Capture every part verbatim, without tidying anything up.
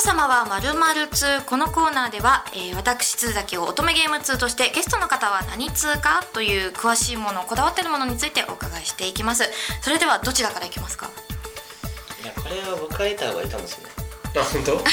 様は〇〇通。このコーナーでは、えー、私通崎を乙女ゲーム通としてゲストの方は何通かという詳しいもの、こだわっているものについてお伺いしていきます。それではどちらからいきますか？ いや、これは僕から言った方がいいかもしれない。 あ、本当？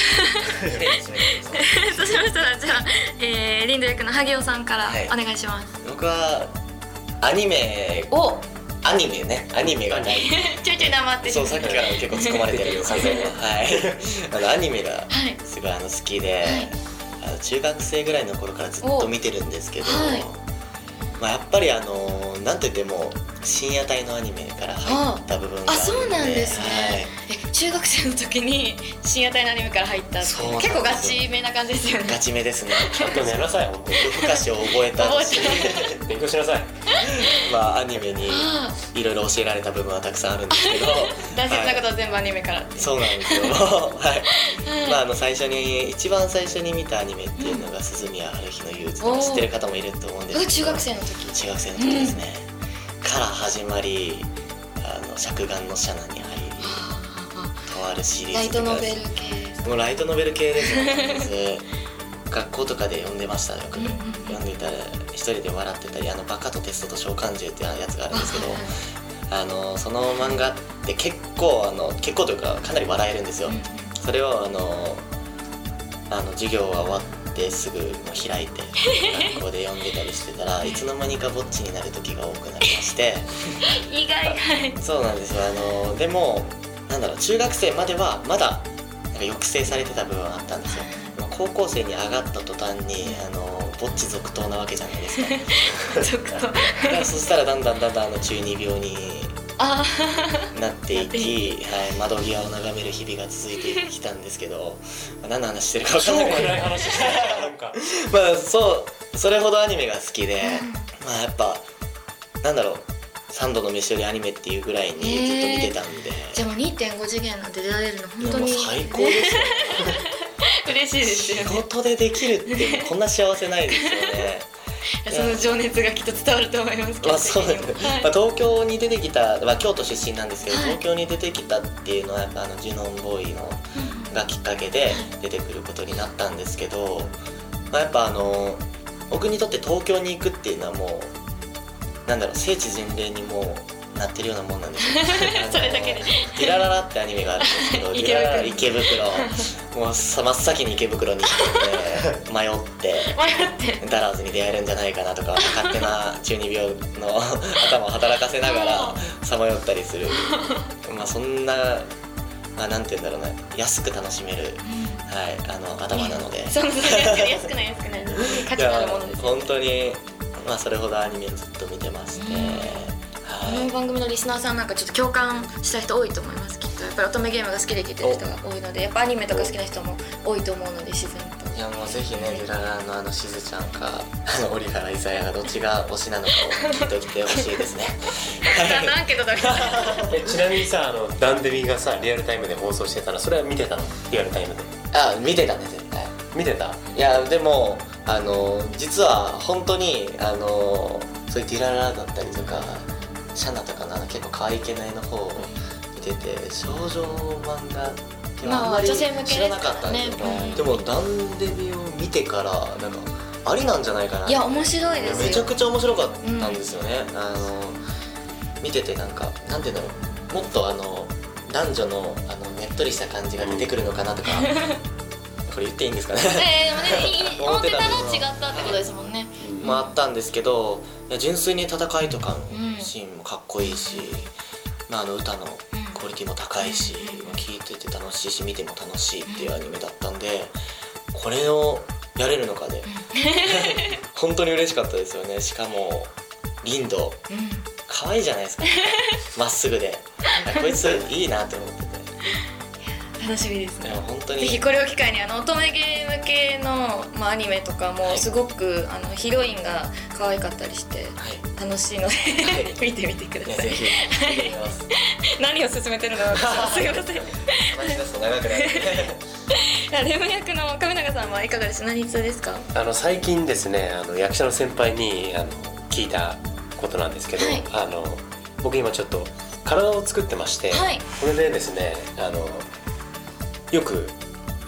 そうしましたら、じゃあ、えー、リンド役の萩尾さんからお願いします。 はい、僕はアニメおアニメね、アニメがないちょいちょい黙って。 そう、さっきから結構突っ込まれてるよ、完全に。はいあのアニメがすごいあの好きで、はい、あの中学生ぐらいの頃からずっと見てるんですけど、はい、まあ、やっぱりあのなんといっても深夜帯のアニメから入った部分があるので。あ、そうなんですね。はい、 え、中学生の時に深夜帯のアニメから入ったって、結構ガチめな感じですよね。 ガチめですね。 ちゃんと寝なさい、本当に。 夜更かしを覚えたし勉強しなさい。 まあアニメにいろいろ教えられた部分はたくさんあるんですけど大切なことは全部アニメからって、はい、 そうなんですよはい、まああの最初に一番最初に見たアニメっていうのが鈴宮春日の憂鬱とか知ってる方もいると思うんですけど、 中学生の時中学生の時ですね、うん、から始まり、あの着眼のシャナに入りとあるシリーズ、 ライトノベル系、 もうライトノベル系ですね学校とかで読んでましたよく、うんうん、読んでいたら一人で笑ってたり、あのバカとテストと召喚獣っていうやつがあるんですけど、あのその漫画って結構あの結構というかかなり笑えるんですよ。それをあのあの授業が終わってすぐ開いて学校で読んでたりしてたらいつの間にかぼっちになる時が多くなりまして意外そうなんですよ。あのでもなんだろう、中学生まではまだなんか抑制されてた部分はあったんですよ。高校生に上がった途端にあのぼっち続投なわけじゃないですか続投そしたらだんだんだんだんあの中二病になっていき、はい、窓際を眺める日々が続いてきたんですけど何の話してるか分からない。 超暗い話してるなんかまあそうそれほどアニメが好きで、まあやっぱなんだろう、三度の飯よりアニメっていうぐらいにずっと見てたんで、 じゃあもう にてんご 次元なんて出られるの本当に最高ですよね嬉しいですよね。 仕事でできるってこんな幸せないですよねその情熱がきっと伝わると思いますけど、 まあそうですね、はい、まあ、東京に出てきた、まあ、京都出身なんですけど、はい、東京に出てきたっていうのはやっぱあのジュノンボーイのがきっかけで出てくることになったんですけど、まあ、やっぱあの僕にとって東京に行くっていうのはもうなんだろう、聖地巡礼にもうなってるようなもんなんですよそれだけでディラララってアニメがあるんですけどディラララ池袋もう真っ先に池袋に行って迷って迷ってダラーズに出会えるんじゃないかなとか勝手な中二病の頭を働かせながらさまよったりするまあそんな、まあ、なんて言うんだろうな、安く楽しめる、うん、はい、あの頭なので、 そうそう安くない安くない価値のあるものです。 本当に、まあ、それほどアニメずっと見てまして、うん、 この番組のリスナーさんなんかちょっと共感した人多いと思います。きっとやっぱり乙女ゲームが好きで聞いてる人が多いので、やっぱアニメとか好きな人も多いと思うので自然と。 いやもうぜひね、デュララのあのしずちゃんかあの折原伊佐也がどっちが推しなのかを聞いておいてほしいですねアンケートだえちなみにさ、あのダンデミがさリアルタイムで放送してたの、それは見てたの？リアルタイムで。 あ、見てたね、絶対見てた。 いやでもあの実は本当にあのそういうデュララだったりとかシャナとかの結構可愛い系の絵の方を見てて、少女漫画ってあんまり知らなかったんですよ、まあね、でもダンデビを見てからなんかありなんじゃないかな。 いや面白いですよ。 めちゃくちゃ面白かったんですよね、うん、あの見ててなんかなんていうんだろう、もっとあの男女のあのねっとりした感じが出てくるのかなとかこれ言っていいんですかねえー、でもね思ってたら違ったってことですもんね。 もあったんですけど、いや純粋に戦いとかのシーンもかっこいいし、うん、まあ、あの歌のクオリティも高いし、うん、聴いてて楽しいし見ても楽しいっていうアニメだったんで、これをやれるのかで本当に嬉しかったですよね。しかもリンド、うん、可愛いじゃないですかまっすぐでこいついいなって思ってて楽しみですね。 本当にぜひこれを機会にあの乙女ゲーム系の、まあ、アニメとかもすごく、はい、あのヒロインが可愛かったりして楽しいので、はい、見てみてください。 ぜひ見てみます何を進めてるのかすいません話し出すと長くなるレム役の上永さんはいかがです？何通ですか？ あの最近ですね、あの役者の先輩にあの聞いたことなんですけど、はい、あの僕今ちょっと体を作ってまして、はい、これでですね、あのよく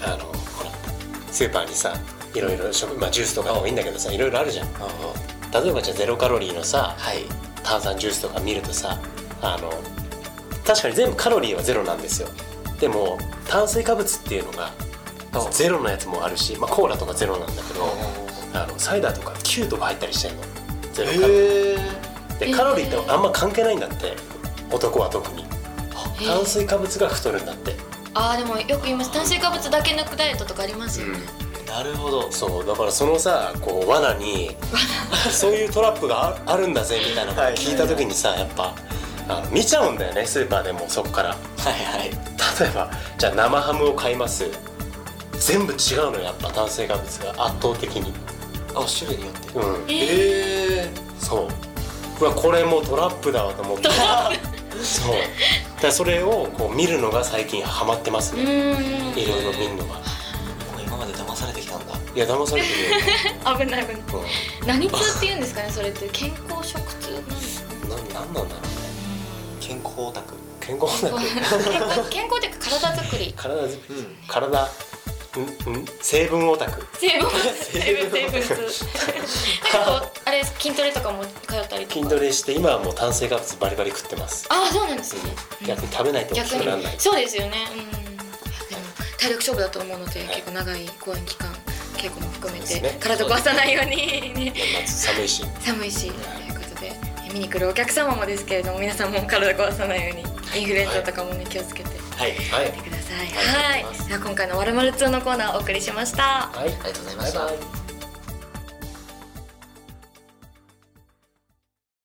あのほらスーパーにさいろいろ食、まあ、ジュースとかでもいいんだけどさいろいろあるじゃん。例えばじゃあゼロカロリーのさ、 はい、 炭酸ジュースとか見るとさあの確かに全部カロリーはゼロなんですよ。でも炭水化物っていうのがゼロのやつもあるし、まあ、コーラとかゼロなんだけどあのサイダーとかきゅうとか入ったりしてんのゼロカロリーでカロリーってあんま関係ないんだって男は特に炭水化物が太るんだって。 あーでもよく言います炭水化物だけ抜くダイエットとかありますよね、 うん、なるほど。 そうだからそのさこう罠にそういうトラップが あ, あるんだぜみたいなことを聞いた時にさやっぱあの見ちゃうんだよねスーパーでもそこから。 はいはい。 例えばじゃあ生ハムを買います。全部違うのやっぱ炭水化物が圧倒的に。 あ種類によって。 うん。 ええー、そう。うわこれもうトラップだわと思って。そう。だからそれをこう見るのが最近ハマってますね。いろいろ見るのが。 今まで騙されてきたんだ。 いや騙されてるよ。 危ない危ない。うん、何痛って言うんですかねそれって健康食痛なんですか。 ななんなんだろうね。 健康オタク。 健康オタク。 健康っていうか体作り。 体作り。うん、体。んん成分オタク。 成分成分成分痛。なんかこうあれ筋トレとかも通ったりとか。 筋トレして今はもう炭水化物バリバリ食ってます。 ああそうなんですね。 逆に食べないと大きくならない。 そうですよね。うん。でも体力勝負だと思うので、結構長い公演期間稽古も含めて体壊さないようにね。 寒いし。 寒いしということで見に来るお客様もですけれども皆さんも体壊さないようにインフルエンザとかもね気をつけて。はいはい。見てください。はい。では今回のわるまるツーのコーナーをお送りしました。 はい、ありがとうございました。